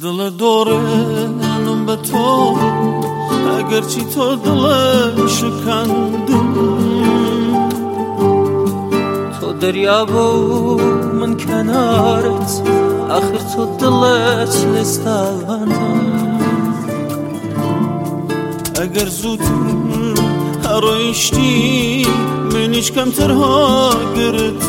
دل دورنم به تو اگرچی تو دل شکندم تو دریا و من کنارت آخر تو دلت نستاندم اگر زودتر هرایشتی منیش کمتر ها گرت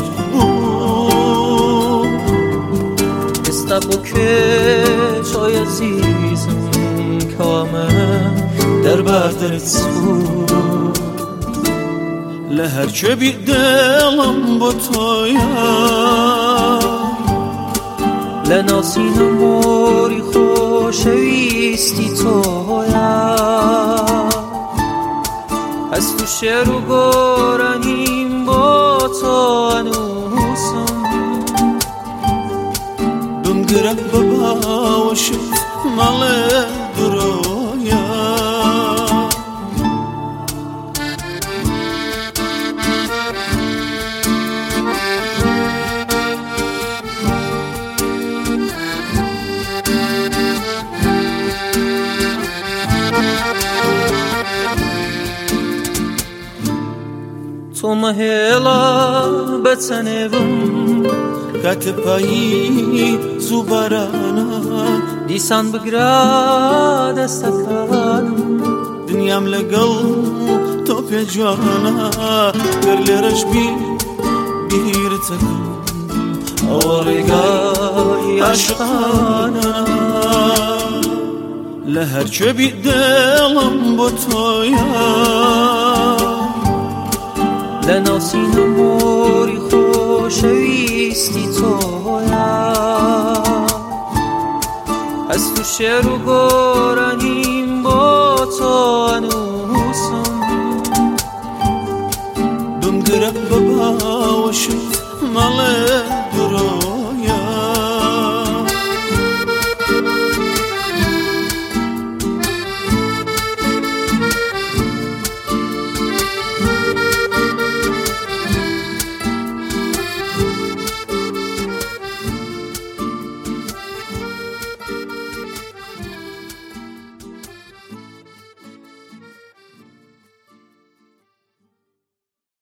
بود استابو که شای عزیزم کامم در بردرت بود لهر چه بی دلم با تویا لناسین موری خوشویستی تویا از تو شعر و گرانیم با تو انوسم دنگرم بابا و شد مال درویا تو مهلا بتنبم کت پایی زوبرانا دیسان بگرا دستکانم دنیام لگل تو پی جوانا گرلرش بیرتک آورگای عشقانا لهر چه بی دلم با تویا لناسین موری خوشویستی تویا از تو شعر و گرانیم با تو انوسم دنگرم بابا و شد مال